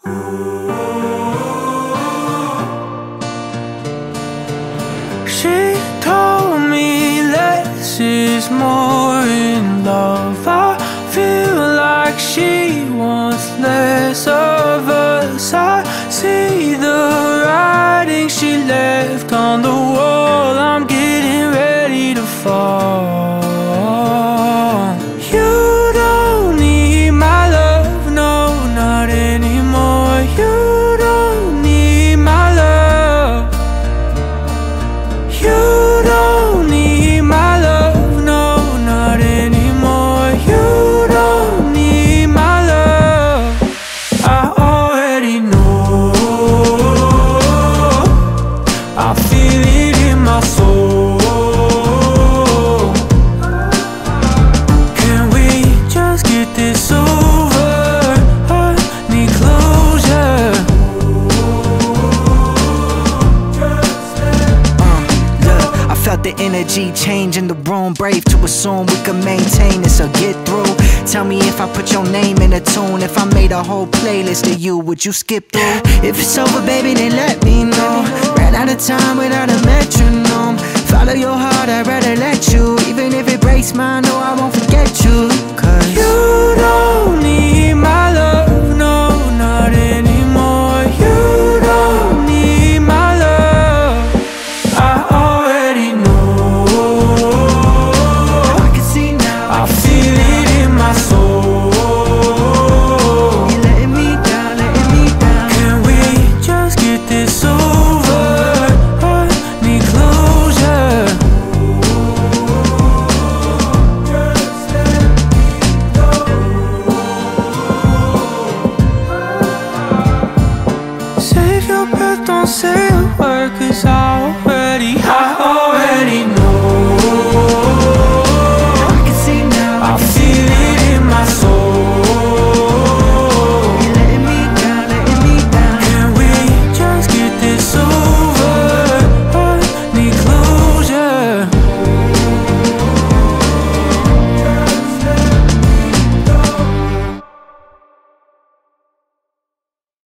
She told me less is more in love. I feel like she wants less of us. I see the writing she left on the wall. I'm getting ready to fall. You don't need my love, no, not anymore. You don't need my love. You don't need my love, no, not anymore. You don't need my love. I already know. I feel it in my soul. Can we just get this over? I need closure. Look, I felt the energy change in the room. Brave to assume we could maintain this or get through. Tell me if I put your name in a tune. If I made a whole playlist of you, would you skip through? If it's over, baby, then let me know. Ran out of time without a metronome. Follow your heart, I'd rather let you. Even if it breaks mine, no, I won't forget you. Cause You don't need my love, no, not anymore. You don't need my love. I already know. I can see now. I feel it in my soul. You're letting me down, letting me down. Can we just get this over? I need closure. Save your breath, don't say a word, 'cause I already have